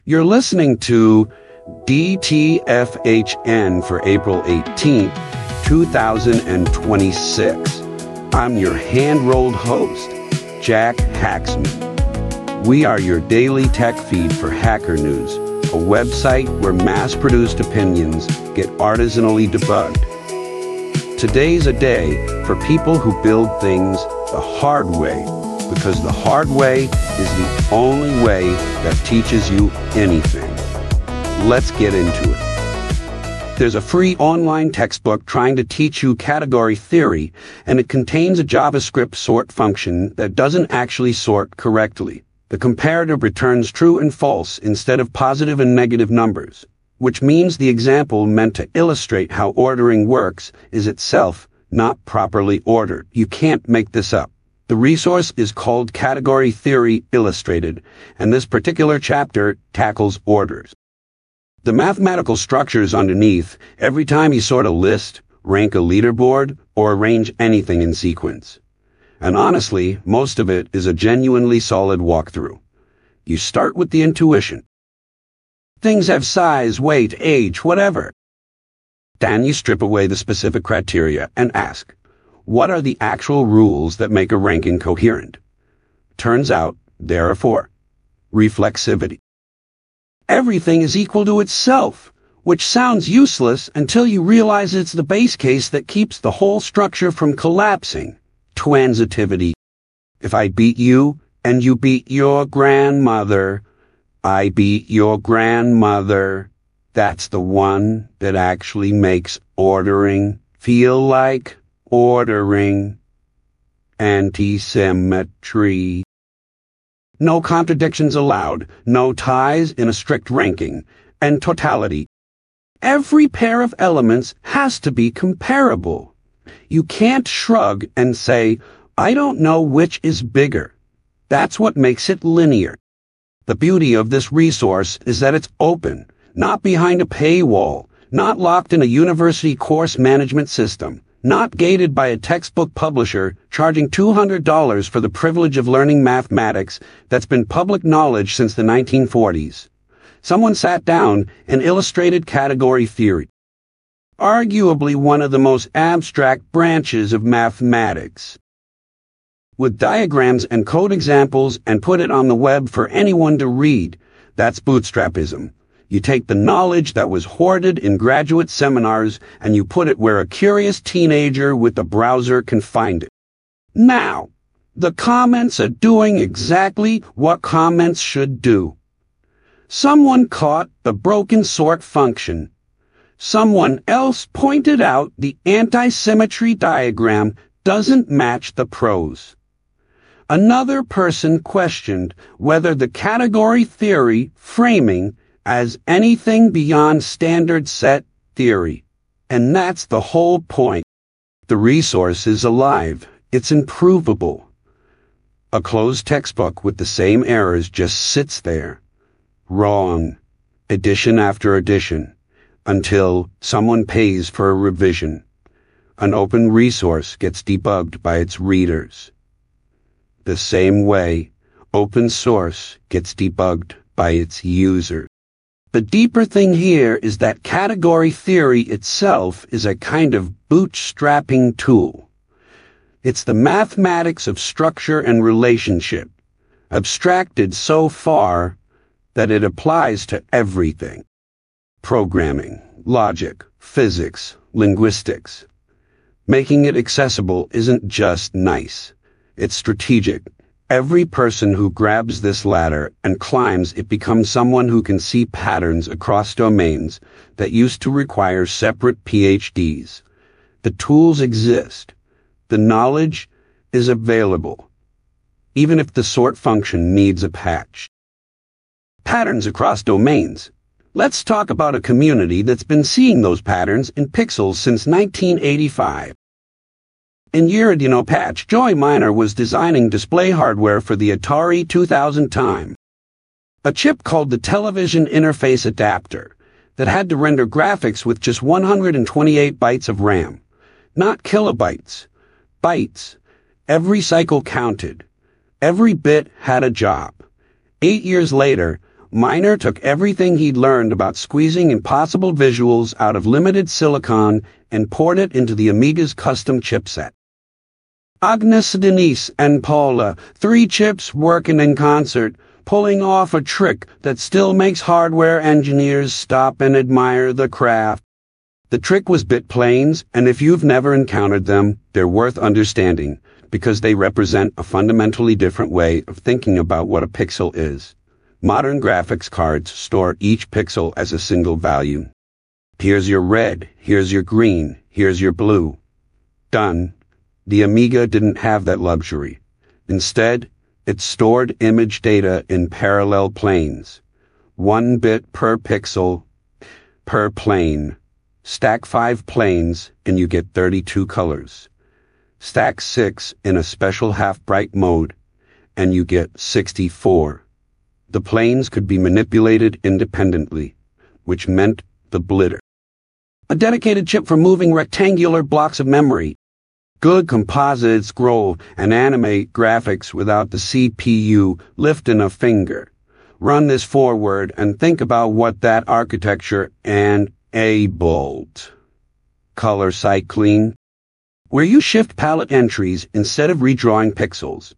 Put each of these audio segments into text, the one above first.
You're listening to DTFHN for April 18th, 2026. I'm your hand-rolled host, Jack Hacksman. We are your daily tech feed for Hacker News, a website where mass-produced opinions get artisanally debugged. Today's a day for people who build things the hard way, because the hard way is the only way that teaches you anything. Let's get into it. There's a free online textbook trying to teach you category theory, and it contains a JavaScript sort function that doesn't actually sort correctly. The comparator returns true and false instead of positive and negative numbers, which means the example meant to illustrate how ordering works is itself not properly ordered. You can't make this up. The resource is called Category Theory Illustrated, and this particular chapter tackles orders. The mathematical structures underneath every time you sort a list, rank a leaderboard, or arrange anything in sequence. And honestly, most of it is a genuinely solid walkthrough. You start with the intuition. Things have size, weight, age, whatever. Then you strip away the specific criteria and ask, what are the actual rules that make a ranking coherent? Turns out there are four. Reflexivity. Everything is equal to itself, which sounds useless until you realize it's the base case that keeps the whole structure from collapsing. Transitivity. If I beat you and you beat your grandmother, I beat your grandmother. That's the one that actually makes ordering feel like ordering. Anti-symmetry. No contradictions allowed, no ties in a strict ranking, and totality. Every pair of elements has to be comparable. You can't shrug and say, I don't know which is bigger. That's what makes it linear. The beauty of this resource is that it's open, not behind a paywall, not locked in a university course management system, not gated by a textbook publisher charging $200 for the privilege of learning mathematics that's been public knowledge since the 1940s. Someone sat down and illustrated category theory, arguably one of the most abstract branches of mathematics, with diagrams and code examples, and put it on the web for anyone to read. That's bootstrapism. You take the knowledge that was hoarded in graduate seminars and you put it where a curious teenager with a browser can find it. Now, the comments are doing exactly what comments should do. Someone caught the broken sort function. Someone else pointed out the anti-symmetry diagram doesn't match the prose. Another person questioned whether the category theory framing as anything beyond standard set theory. And that's the whole point. The resource is alive. It's improvable. A closed textbook with the same errors just sits there. Wrong. Edition after edition. Until someone pays for a revision. An open resource gets debugged by its readers. The same way, open source gets debugged by its users. The deeper thing here is that category theory itself is a kind of bootstrapping tool. It's the mathematics of structure and relationship, abstracted so far that it applies to everything. Programming, logic, physics, linguistics. Making it accessible isn't just nice. It's strategic. Every person who grabs this ladder and climbs it becomes someone who can see patterns across domains that used to require separate PhDs. The tools exist. The knowledge is available, even if the sort function needs a patch. Patterns across domains. Let's talk about a community that's been seeing those patterns in pixels since 1985. In Eurodino Patch, Joy Miner was designing display hardware for the Atari 2000 time. A chip called the Television Interface Adapter that had to render graphics with just 128 bytes of RAM. Not kilobytes. Bytes. Every cycle counted. Every bit had a job. 8 years later, Miner took everything he'd learned about squeezing impossible visuals out of limited silicon and poured it into the Amiga's custom chipset. Agnes, Denise, and Paula, 3 chips working in concert, pulling off a trick that still makes hardware engineers stop and admire the craft. The trick was bit planes, and if you've never encountered them, they're worth understanding, because they represent a fundamentally different way of thinking about what a pixel is. Modern graphics cards store each pixel as a single value. Here's your red, here's your green, here's your blue. Done. The Amiga didn't have that luxury. Instead, it stored image data in parallel planes. 1 bit per pixel, per plane. Stack 5 planes and you get 32 colors. Stack 6 in a special half-bright mode and you get 64. The planes could be manipulated independently, which meant the blitter. A dedicated chip for moving rectangular blocks of memory. Good composite scroll and animate graphics without the CPU lifting a finger. Run this forward and think about what that architecture enabled. Color cycling, where you shift palette entries instead of redrawing pixels.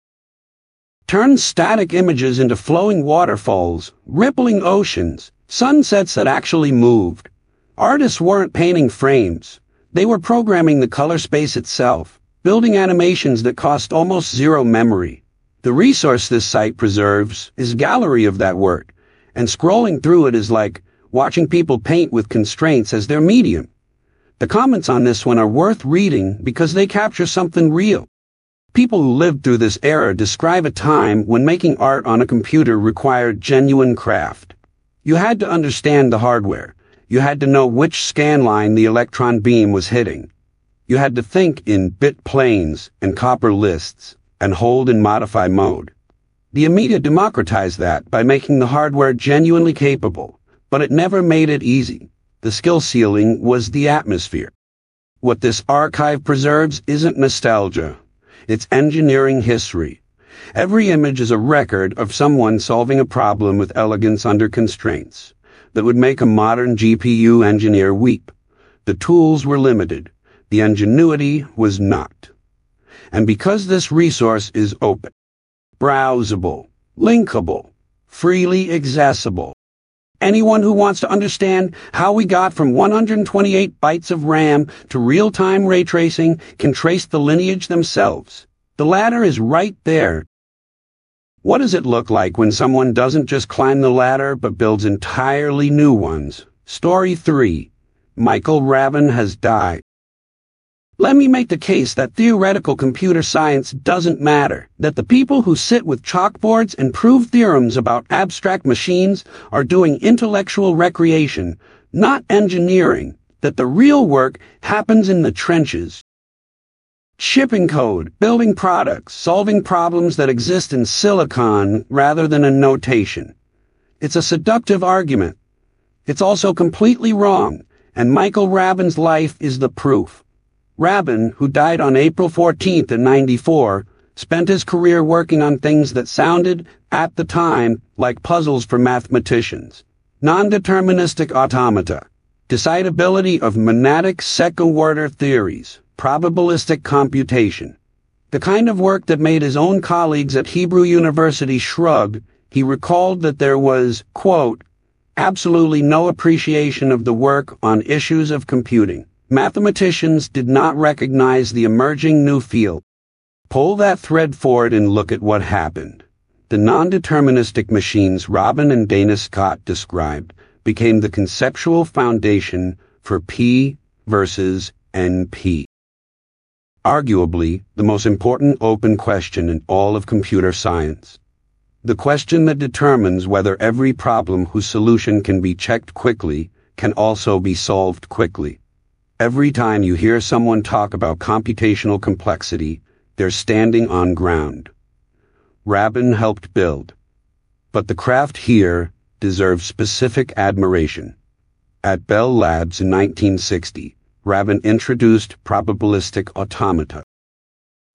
Turn static images into flowing waterfalls, rippling oceans, sunsets that actually moved. Artists weren't painting frames. They were programming the color space itself, building animations that cost almost zero memory. The resource this site preserves is a gallery of that work, and scrolling through it is like watching people paint with constraints as their medium. The comments on this one are worth reading because they capture something real. People who lived through this era describe a time when making art on a computer required genuine craft. You had to understand the hardware. You had to know which scan line the electron beam was hitting. You had to think in bit planes and copper lists and hold and modify mode. The Amiga democratized that by making the hardware genuinely capable, but it never made it easy. The skill ceiling was the atmosphere. What this archive preserves isn't nostalgia. It's engineering history. Every image is a record of someone solving a problem with elegance under constraints that would make a modern GPU engineer weep. The tools were limited. The ingenuity was not. And because this resource is open, browsable, linkable, freely accessible, anyone who wants to understand how we got from 128 bytes of RAM to real-time ray tracing can trace the lineage themselves. The ladder is right there. What does it look like when someone doesn't just climb the ladder but builds entirely new ones? Story 3. Michael Rabin has died. Let me make the case that theoretical computer science doesn't matter, that the people who sit with chalkboards and prove theorems about abstract machines are doing intellectual recreation, not engineering, that the real work happens in the trenches. Shipping code, building products, solving problems that exist in silicon rather than in notation. It's a seductive argument. It's also completely wrong, and Michael Rabin's life is the proof. Rabin, who died on April 14th in '94, spent his career working on things that sounded, at the time, like puzzles for mathematicians. Non-deterministic automata, decidability of monadic second-order theories, probabilistic computation. The kind of work that made his own colleagues at Hebrew University shrug. He recalled that there was, quote, absolutely no appreciation of the work on issues of computing. Mathematicians did not recognize the emerging new field. Pull that thread forward and look at what happened. The non-deterministic machines Rabin and Dana Scott described became the conceptual foundation for P versus NP. Arguably, the most important open question in all of computer science. The question that determines whether every problem whose solution can be checked quickly can also be solved quickly. Every time you hear someone talk about computational complexity, they're standing on ground. Rabin helped build. But the craft here deserves specific admiration. At Bell Labs in 1960, Rabin introduced probabilistic automata.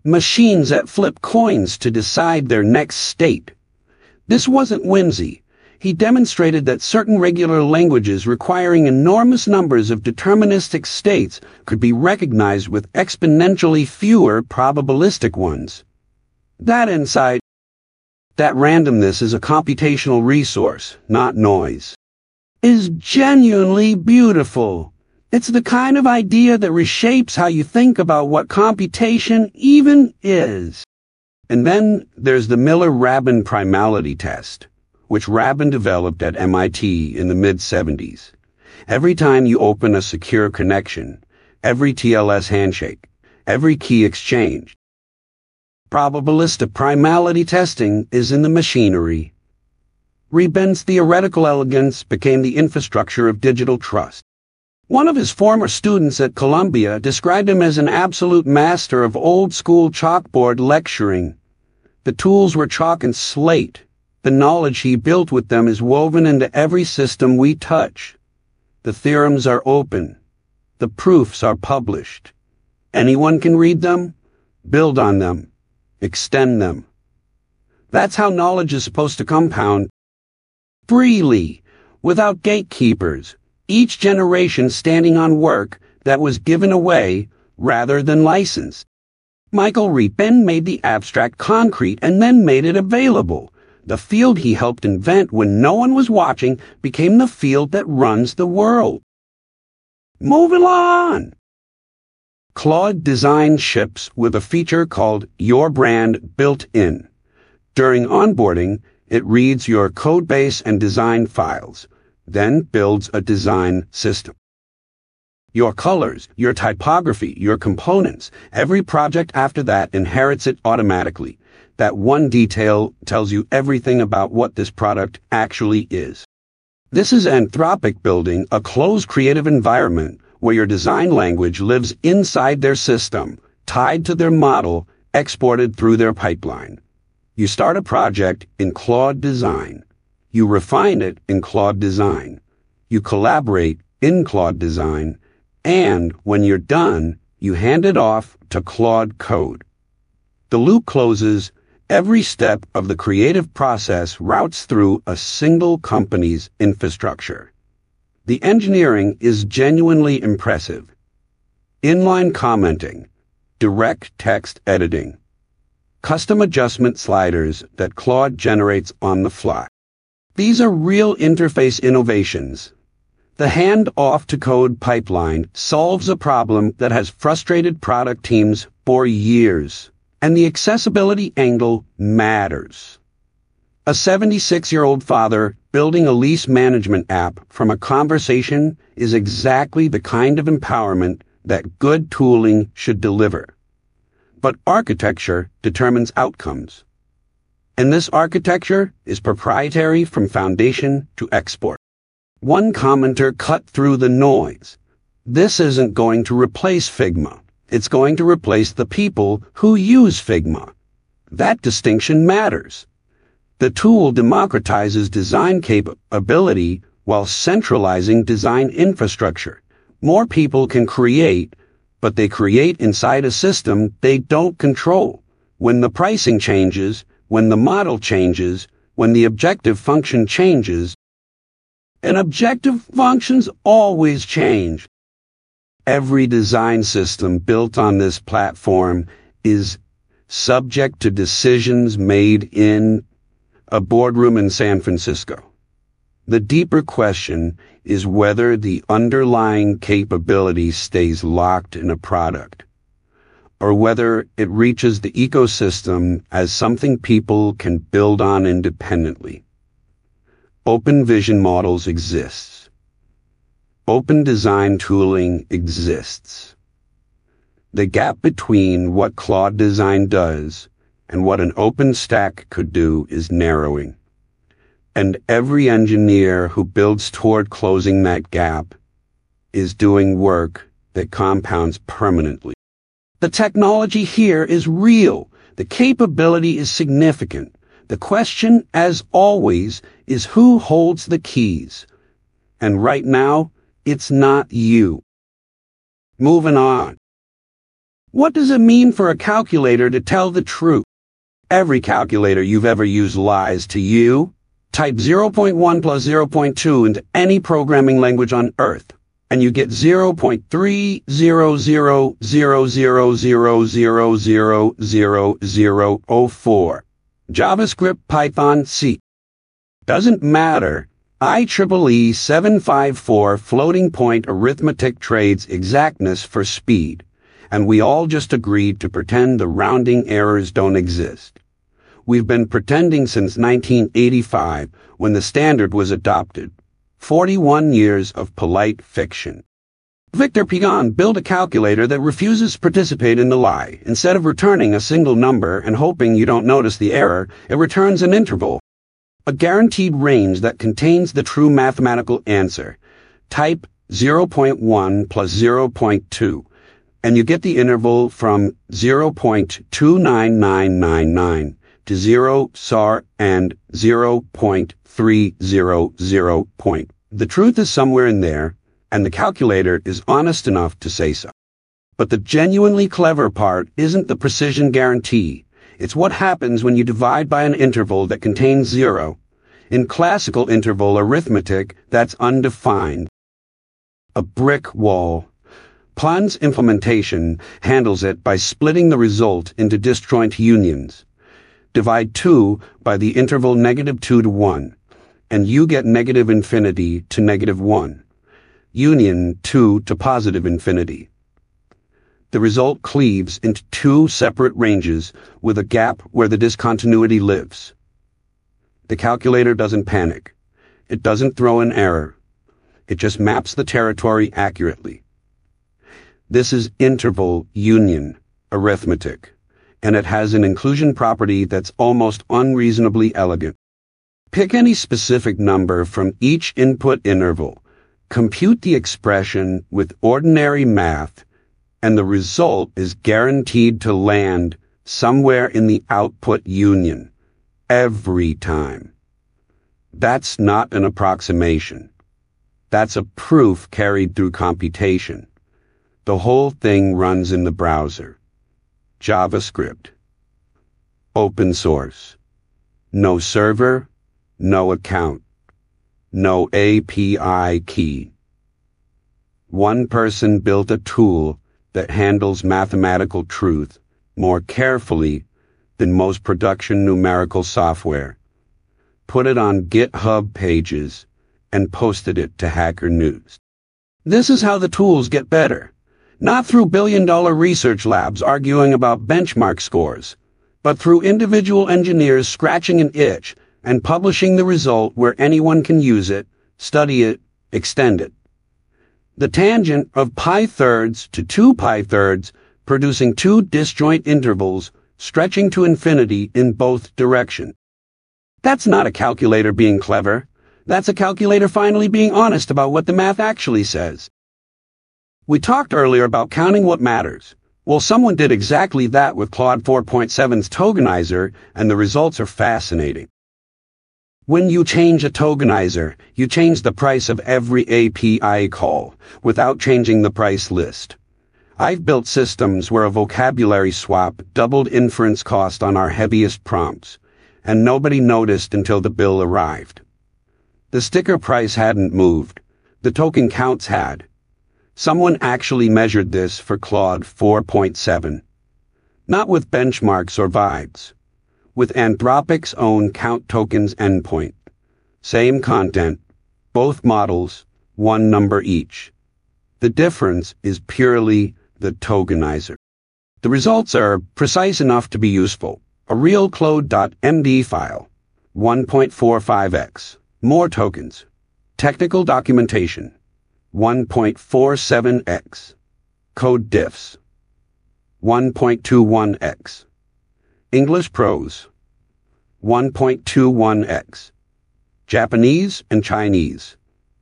Machines that flip coins to decide their next state. This wasn't whimsy. he demonstrated that certain regular languages requiring enormous numbers of deterministic states could be recognized with exponentially fewer probabilistic ones. That insight, that randomness is a computational resource, not noise, is genuinely beautiful. It's the kind of idea that reshapes how you think about what computation even is. And then there's the Miller-Rabin primality test, which Rabin developed at MIT in the mid-70s. Every time you open a secure connection, every TLS handshake, every key exchange, probabilistic primality testing is in the machinery. Rabin's theoretical elegance became the infrastructure of digital trust. One of his former students at Columbia described him as an absolute master of old-school chalkboard lecturing. The tools were chalk and slate. The knowledge he built with them is woven into every system we touch. The theorems are open. The proofs are published. Anyone can read them, build on them, extend them. That's how knowledge is supposed to compound. Freely, without gatekeepers, each generation standing on work that was given away rather than licensed. Michael Rabin made the abstract concrete and then made it available. The field he helped invent when no one was watching became the field that runs the world. Moving on! Claude Design ships with a feature called Your Brand Built In. During onboarding, it reads your codebase and design files, then builds a design system. Your colors, your typography, your components, every project after that inherits it automatically. That one detail tells you everything about what this product actually is. This is Anthropic building a closed creative environment where your design language lives inside their system, tied to their model, exported through their pipeline. You start a project in Claude Design. You refine it in Claude Design. You collaborate in Claude Design. And when you're done, you hand it off to Claude Code. The loop closes. Every step of the creative process routes through a single company's infrastructure. The engineering is genuinely impressive. Inline commenting, direct text editing, custom adjustment sliders that Claude generates on the fly. These are real interface innovations. The hand-off to code pipeline solves a problem that has frustrated product teams for years, and the accessibility angle matters. A 76-year-old father building a lease management app from a conversation is exactly the kind of empowerment that good tooling should deliver. But architecture determines outcomes. And this architecture is proprietary from foundation to export. One commenter cut through the noise. This isn't going to replace Figma. It's going to replace the people who use Figma. That distinction matters. The tool democratizes design capability while centralizing design infrastructure. More people can create, but they create inside a system they don't control. When the pricing changes, when the model changes, when the objective function changes, and objective functions always change. Every design system built on this platform is subject to decisions made in a boardroom in San Francisco. The deeper question is whether the underlying capability stays locked in a product, or whether it reaches the ecosystem as something people can build on independently. Open vision models exists. Open design tooling exists. The gap between what Claude Design does and what an open stack could do is narrowing. And every engineer who builds toward closing that gap is doing work that compounds permanently. The technology here is real. The capability is significant. The question, as always, is who holds the keys. And right now, it's not you. Moving on. What does it mean for a calculator to tell the truth? Every calculator you've ever used lies to you. Type 0.1 plus 0.2 into any programming language on Earth, and you get 0.30000000004. JavaScript, Python, C. Doesn't matter. IEEE 754 floating point arithmetic trades exactness for speed, and we all just agreed to pretend the rounding errors don't exist. We've been pretending since 1985, when the standard was adopted. 41 years of polite fiction. Victor Pigon built a calculator that refuses to participate in the lie. Instead of returning a single number and hoping you don't notice the error, it returns an interval, a guaranteed range that contains the true mathematical answer. Type 0.1 plus 0.2, and you get the interval from 0.29999 to 0 SAR and 0.300. The truth is somewhere in there, and the calculator is honest enough to say so. But the genuinely clever part isn't the precision guarantee. It's what happens when you divide by an interval that contains 0. In classical interval arithmetic, that's undefined. A brick wall. Plan's implementation handles it by splitting the result into disjoint unions. Divide 2 by the interval -2 to 1, and you get -infinity to -1. Union 2 to +infinity. The result cleaves into two separate ranges with a gap where the discontinuity lives. The calculator doesn't panic. It doesn't throw an error. It just maps the territory accurately. This is interval union arithmetic, and it has an inclusion property that's almost unreasonably elegant. Pick any specific number from each input interval, compute the expression with ordinary math, and the result is guaranteed to land somewhere in the output union, every time. That's not an approximation. That's a proof carried through computation. The whole thing runs in the browser. JavaScript. Open source. No server, no account, no API key. One person built a tool that handles mathematical truth more carefully than most production numerical software. Put it on GitHub pages and posted it to Hacker News. This is how the tools get better. Not through billion-dollar research labs arguing about benchmark scores, but through individual engineers scratching an itch and publishing the result where anyone can use it, study it, extend it. The tangent of pi-thirds to 2 pi-thirds, producing two disjoint intervals stretching to infinity in both directions. That's not a calculator being clever. That's a calculator finally being honest about what the math actually says. We talked earlier about counting what matters. Well, someone did exactly that with Claude 4.7's tokenizer, and the results are fascinating. When you change a tokenizer, you change the price of every API call without changing the price list. I've built systems where a vocabulary swap doubled inference cost on our heaviest prompts, and nobody noticed until the bill arrived. The sticker price hadn't moved. The token counts had. Someone actually measured this for Claude 4.7. Not with benchmarks or vibes. With Anthropic's own count tokens endpoint. Same content, both models, one number each. The difference is purely the tokenizer. The results are precise enough to be useful. A real Claude.md file, 1.45x. More tokens. Technical documentation, 1.47x. Code diffs, 1.21x. English prose, 1.21x. Japanese and Chinese,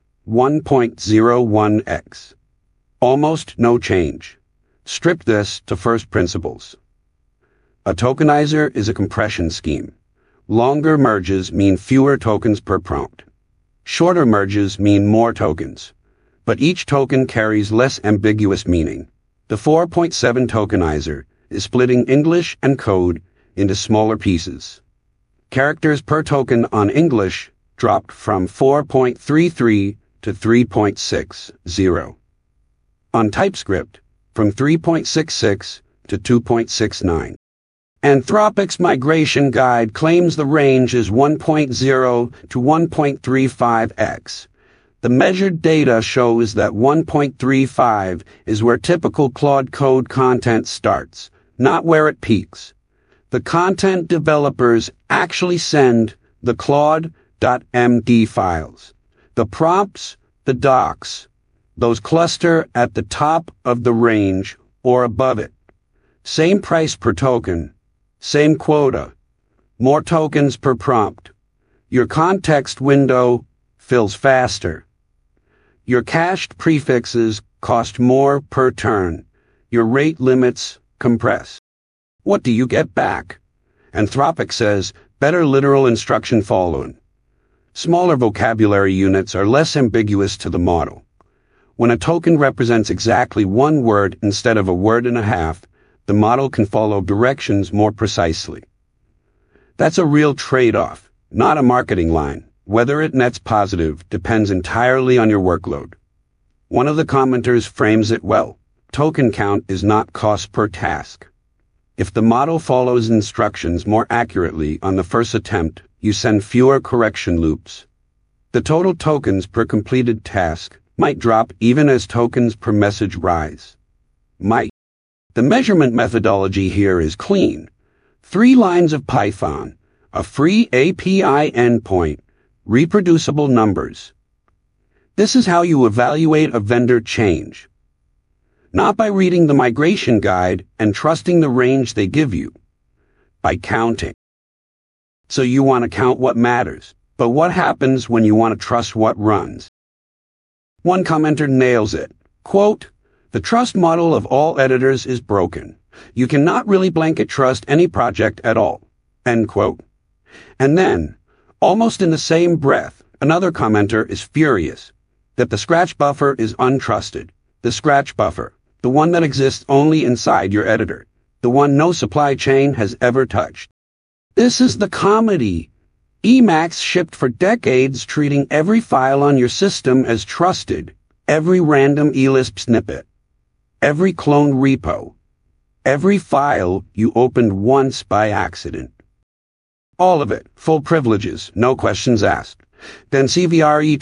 1.01x. Almost no change. Strip this to first principles. A tokenizer is a compression scheme. Longer merges mean fewer tokens per prompt. Shorter merges mean more tokens. But each token carries less ambiguous meaning. The 4.7 tokenizer is splitting English and code into smaller pieces. Characters per token on English dropped from 4.33 to 3.60. On TypeScript, from 3.66 to 2.69. Anthropic's migration guide claims the range is 1.0 to 1.35x. The measured data shows that 1.35 is where typical Claude Code content starts, not where it peaks. The content developers actually send the Claude.md files. The prompts, the docs, those cluster at the top of the range or above it. Same price per token, same quota, more tokens per prompt. Your context window fills faster. Your cached prefixes cost more per turn. Your rate limits compress. What do you get back? Anthropic says, better literal instruction following. Smaller vocabulary units are less ambiguous to the model. When a token represents exactly one word instead of a word and a half, the model can follow directions more precisely. That's a real trade-off, not a marketing line. Whether it nets positive depends entirely on your workload. One of the commenters frames it well. Token count is not cost per task. If the model follows instructions more accurately on the first attempt, you send fewer correction loops. The total tokens per completed task might drop even as tokens per message rise. Might. The measurement methodology here is clean. 3 lines of Python, a free API endpoint, reproducible numbers. This is how you evaluate a vendor change. Not by reading the migration guide and trusting the range they give you. By counting. So you want to count what matters, but what happens when you want to trust what runs? One commenter nails it. Quote, "The trust model of all editors is broken. You cannot really blanket trust any project at all." End quote. And then, almost in the same breath, another commenter is furious that the Scratch buffer is untrusted. The Scratch buffer, the one that exists only inside your editor, the one no supply chain has ever touched. This is the comedy. Emacs shipped for decades treating every file on your system as trusted, every random eLisp snippet, every cloned repo, every file you opened once by accident. All of it, full privileges, no questions asked. Then CVRE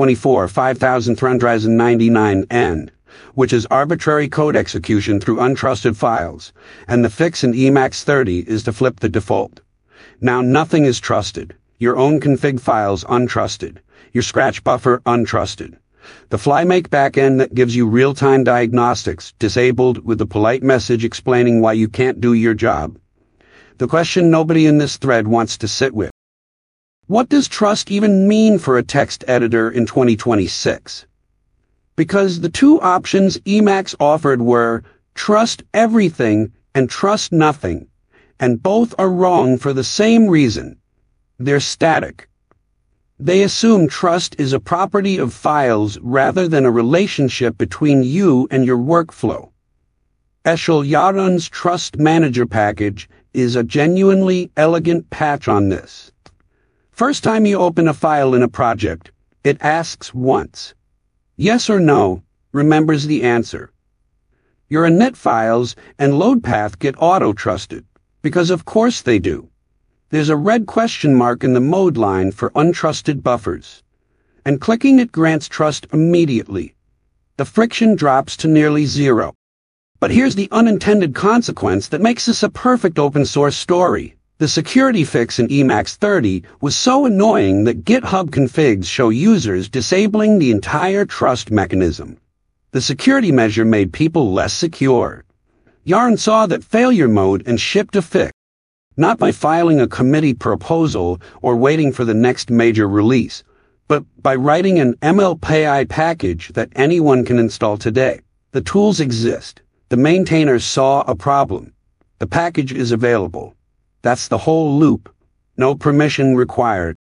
2024-5399 end, which is arbitrary code execution through untrusted files, and the fix in Emacs 30 is to flip the default. Now nothing is trusted. Your own config files untrusted. Your Scratch buffer untrusted. The FlyMake backend that gives you real-time diagnostics disabled with a polite message explaining why you can't do your job. The question nobody in this thread wants to sit with. What does trust even mean for a text editor in 2026? Because the two options Emacs offered were trust everything and trust nothing, and both are wrong for the same reason. They're static. They assume trust is a property of files rather than a relationship between you and your workflow. Eshel Yaron's Trust Manager package is a genuinely elegant patch on this. First time you open a file in a project, it asks once. Yes or no, remembers the answer. Your init files and load path get auto-trusted, because of course they do. There's a red question mark in the mode line for untrusted buffers, and clicking it grants trust immediately. The friction drops to nearly zero. But here's the unintended consequence that makes this a perfect open source story. The security fix in Emacs 30 was so annoying that GitHub configs show users disabling the entire trust mechanism. The security measure made people less secure. Yaron saw that failure mode and shipped a fix, not by filing a committee proposal or waiting for the next major release, but by writing an MLPI package that anyone can install today. The tools exist. The maintainers saw a problem. The package is available. That's the whole loop. No permission required.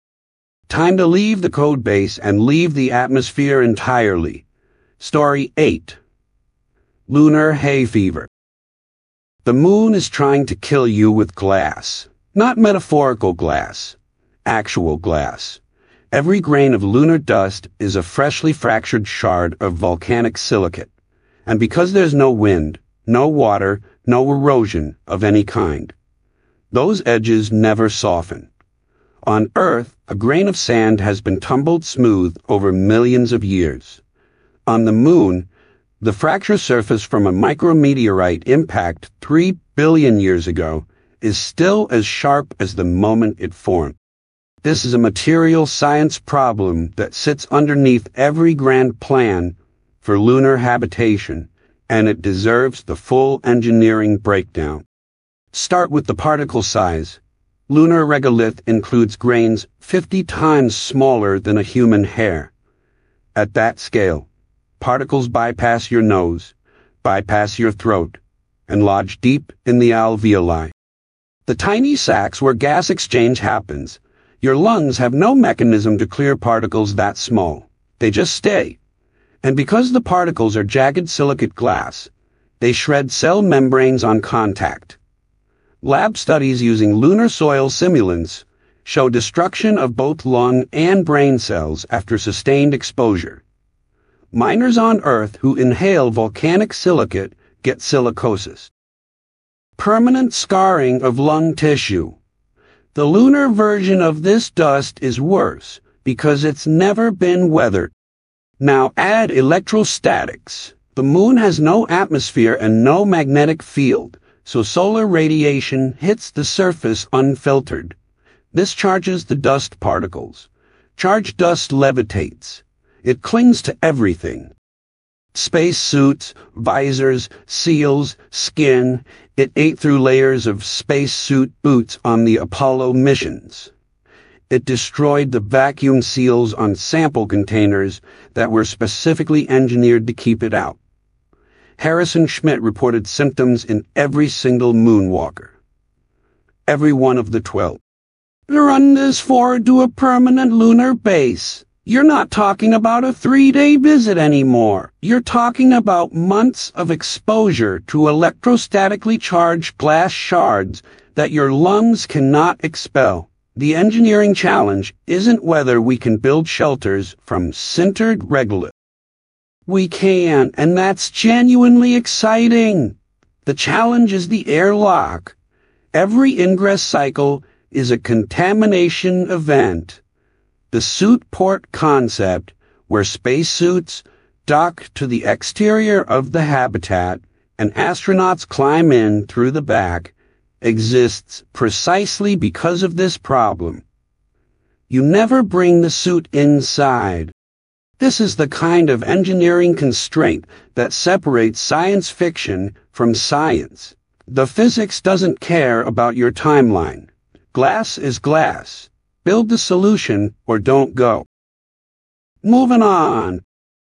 Time to leave the codebase and leave the atmosphere entirely. Story 8. Lunar Hay Fever. The moon is trying to kill you with glass. Not metaphorical glass. Actual glass. Every grain of lunar dust is a freshly fractured shard of volcanic silicate. And because there's no wind, no water, no erosion of any kind, those edges never soften. On Earth, a grain of sand has been tumbled smooth over millions of years. On the Moon, the fracture surface from a micrometeorite impact 3 billion years ago is still as sharp as the moment it formed. This is a material science problem that sits underneath every grand plan for lunar habitation, and it deserves the full engineering breakdown. Start with the particle size. Lunar regolith includes grains 50 times smaller than a human hair. At that scale, particles bypass your nose, bypass your throat, and lodge deep in the alveoli. The tiny sacs where gas exchange happens. Your lungs have no mechanism to clear particles that small. They just stay. And because the particles are jagged silicate glass, they shred cell membranes on contact. Lab studies using lunar soil simulants show destruction of both lung and brain cells after sustained exposure. Miners on Earth who inhale volcanic silicate get silicosis. Permanent scarring of lung tissue. The lunar version of this dust is worse because it's never been weathered. Now add electrostatics. The Moon has no atmosphere and no magnetic field, so solar radiation hits the surface unfiltered. This charges the dust particles. Charged dust levitates. It clings to everything. Space suits, visors, seals, skin. It ate through layers of spacesuit boots on the Apollo missions. It destroyed the vacuum seals on sample containers that were specifically engineered to keep it out. Harrison Schmitt reported symptoms in every single moonwalker. Every one of the 12. Run this forward to a permanent lunar base. You're not talking about a 3-day visit anymore. You're talking about months of exposure to electrostatically charged glass shards that your lungs cannot expel. The engineering challenge isn't whether we can build shelters from sintered regolith. We can, and that's genuinely exciting. The challenge is the airlock. Every ingress cycle is a contamination event. The suit port concept, where spacesuits dock to the exterior of the habitat and astronauts climb in through the back, exists precisely because of this problem. You never bring the suit inside. This is the kind of engineering constraint that separates science fiction from science. The physics doesn't care about your timeline. Glass is glass. Build the solution or don't go. Moving on.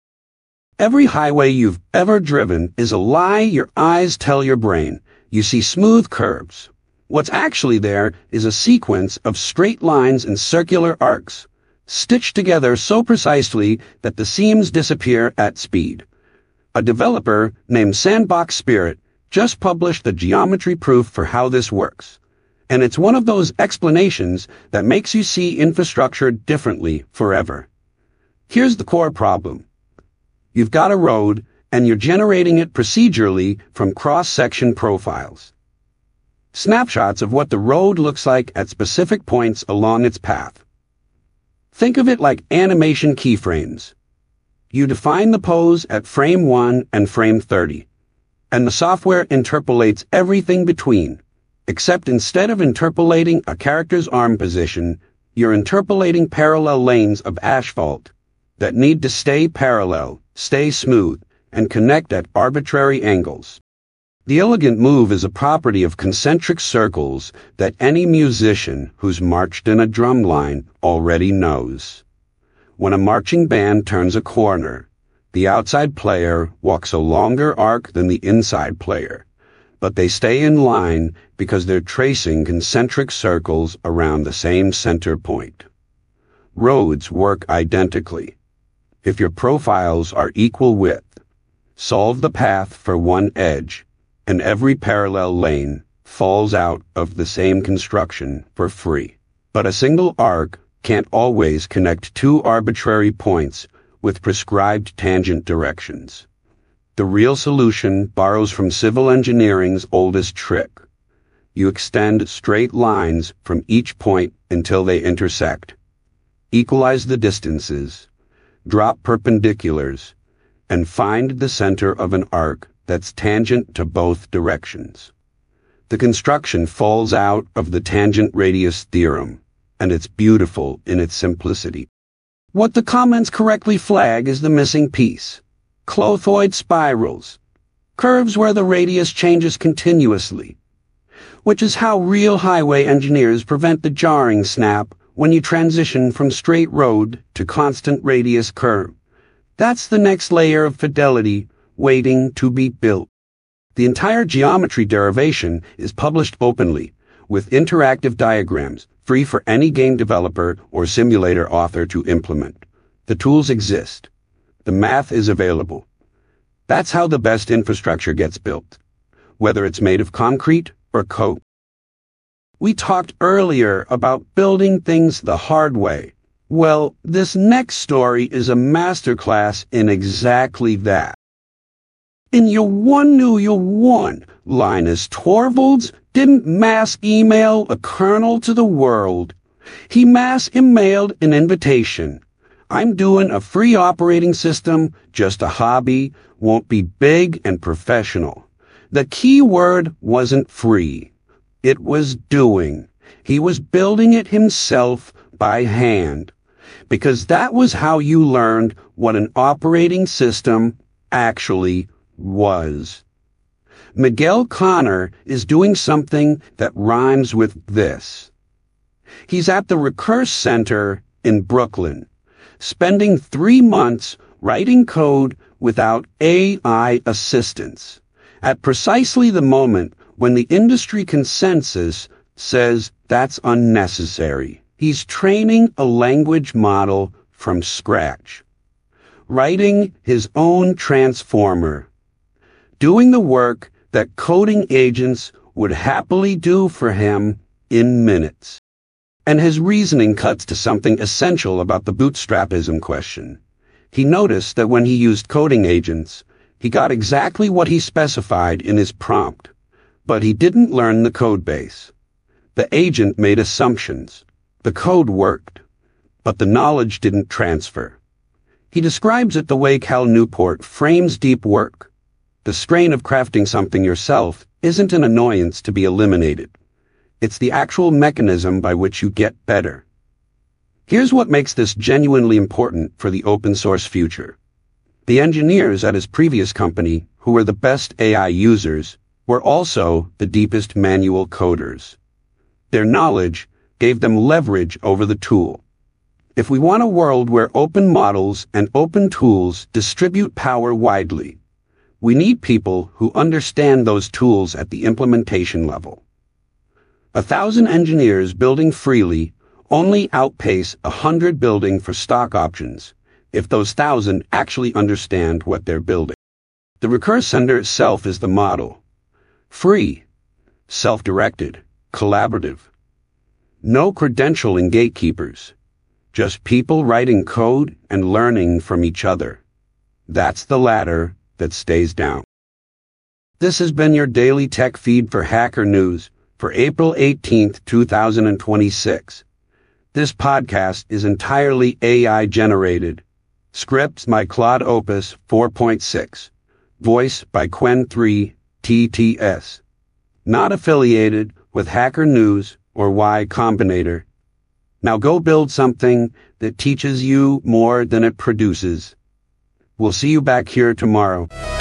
Every highway you've ever driven is a lie your eyes tell your brain. You see smooth curves. What's actually there is a sequence of straight lines and circular arcs, stitched together so precisely that the seams disappear at speed. A developer named Sandbox Spirit just published the geometry proof for how this works. And it's one of those explanations that makes you see infrastructure differently forever. Here's the core problem. You've got a road, and you're generating it procedurally from cross-section profiles. Snapshots of what the road looks like at specific points along its path. Think of it like animation keyframes. You define the pose at frame 1 and frame 30, and the software interpolates everything between. Except instead of interpolating a character's arm position, you're interpolating parallel lanes of asphalt that need to stay parallel, stay smooth, and connect at arbitrary angles. The elegant move is a property of concentric circles that any musician who's marched in a drum line already knows. When a marching band turns a corner, the outside player walks a longer arc than the inside player, but they stay in line because they're tracing concentric circles around the same center point. Roads work identically. If your profiles are equal width, solve the path for one edge, and every parallel lane falls out of the same construction for free. But a single arc can't always connect two arbitrary points with prescribed tangent directions. The real solution borrows from civil engineering's oldest trick. You extend straight lines from each point until they intersect. Equalize the distances, drop perpendiculars, and find the center of an arc that's tangent to both directions. The construction falls out of the tangent radius theorem, and it's beautiful in its simplicity. What the comments correctly flag is the missing piece: clothoid spirals, curves where the radius changes continuously, which is how real highway engineers prevent the jarring snap when you transition from straight road to constant radius curve. That's the next layer of fidelity waiting to be built. The entire geometry derivation is published openly, with interactive diagrams, free for any game developer or simulator author to implement. The tools exist. The math is available. That's how the best infrastructure gets built, whether it's made of concrete or coke. We talked earlier about building things the hard way. Well, this next story is a masterclass in exactly that. In your one New Year one, Linus Torvalds didn't mass email a kernel to the world. He mass emailed an invitation. I'm doing a free operating system, just a hobby, won't be big and professional. The key word wasn't free. It was doing. He was building it himself by hand, because that was how you learned what an operating system actually was. Miguel Connor is doing something that rhymes with this. He's at the Recurse Center in Brooklyn, spending 3 months writing code without AI assistance, at precisely the moment when the industry consensus says that's unnecessary. He's training a language model from scratch, writing his own transformer, doing the work that coding agents would happily do for him in minutes. And his reasoning cuts to something essential about the bootstrapism question. He noticed that when he used coding agents, he got exactly what he specified in his prompt, but he didn't learn the code base. The agent made assumptions. The code worked, but the knowledge didn't transfer. He describes it the way Cal Newport frames deep work. The strain of crafting something yourself isn't an annoyance to be eliminated. It's the actual mechanism by which you get better. Here's what makes this genuinely important for the open source future. The engineers at his previous company, who were the best AI users, were also the deepest manual coders. Their knowledge gave them leverage over the tool. If we want a world where open models and open tools distribute power widely, we need people who understand those tools at the implementation level. 1,000 engineers building freely only outpace 100 building for stock options if those 1,000 actually understand what they're building. The Recurse Center itself is the model. Free, self-directed, collaborative. No credentialing gatekeepers, just people writing code and learning from each other. That's the ladder that stays down. This has been your daily tech feed for Hacker News for April 18th, 2026. This podcast is entirely AI generated. Scripts by Claude Opus 4.6. Voice by Qwen3 TTS. Not affiliated with Hacker News or Y Combinator. Now go build something that teaches you more than it produces. We'll see you back here tomorrow.